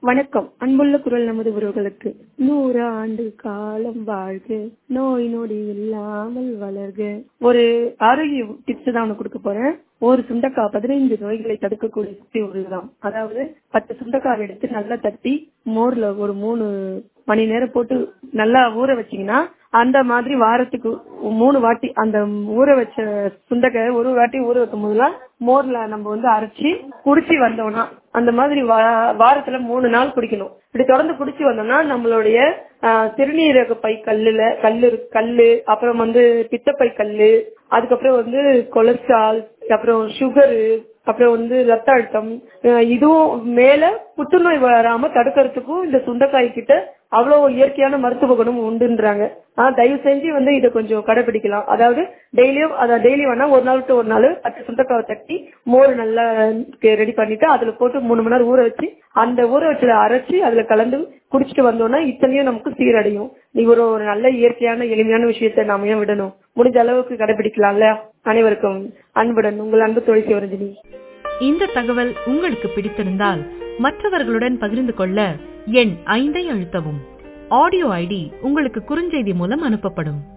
வணக்கம். அன்புள்ள குரல் நமது உறவுகளுக்கு 100 ஆண்டு காலம் வாழ்க, நோய் நொடி இல்லாமல் வளர்க. ஒரு ஆரோக்கிய டிப்ஸ் தான் ஒண்ணு கொடுக்க போறேன். ஒரு சுண்டக்காய் 15 நோய்களை தடுக்கக்கூடிய சக்தி உள்ளதாம். அதாவது 10 சுண்டக்காய் எடுத்து நல்லா தட்டி மோர்ல ஒரு 3 மணி நேரம் போட்டு நல்லா ஊற வச்சீங்கன்னா, அந்த மாதிரி வாரத்துக்கு 3 வாட்டி அந்த ஊற வச்ச சுண்டைக்காய் ஒரு வாட்டி ஊற வைக்கும் போதுலாம் மோர்ல நம்ம அரைச்சி குடிச்சு வந்தோம்னா, அந்த மாதிரி வாரத்துல 3 நாள் குடிக்கணும். இப்படி தொடர்ந்து குடிச்சு வந்தோம்னா நம்மளுடைய சிறுநீரக பை கல்லு, அப்புறம் பித்தப்பை கல்லு, அதுக்கப்புறம் கொலஸ்ட்ரால், அப்புறம் சுகரு, அப்புறம் ரத்த அழுத்தம், இதுவும் மேல புற்றுநோய் வராம தடுக்கிறதுக்கும் இந்த சுண்டைக்காய் கிட்ட அவ்வளவு இயற்கையான மருத்துவ குணம் உண்டுன்றாங்க. தயவு செஞ்சு இதை கொஞ்சம் கடைபிடிக்கலாம். அதாவது டெய்லி வேணா ஒரு நாள் டு ஒரு நாள் 10 சுண்டைக்காவை தட்டி மோர் நல்லா ரெடி பண்ணிட்டு அதுல போட்டு 3 மணி நேரம் ஊற வச்சு அந்த ஊற வச்சத அரைச்சி அதுல கலந்து குடிச்சிட்டு வந்தோம்னா இத்தனையும் நமக்கு சீரடையும். ஒரு நல்ல இயற்கையான எளிமையான விஷயத்த நாம ஏன் விடணும்? முடிஞ்ச அளவுக்கு கடைபிடிக்கலாம்ல. அனைவருக்கும் அன்புடன் உங்கள் அன்பு தோழி சிவரஞ்சனி. இந்த தகவல் உங்களுக்கு பிடித்திருந்தால் மற்றவர்களுடன் பகிர்ந்து கொள்ள எண் 5 அழுத்தவும். ஆடியோ ஐடி உங்களுக்கு குறுஞ்செய்தி மூலம் அனுப்பப்படும்.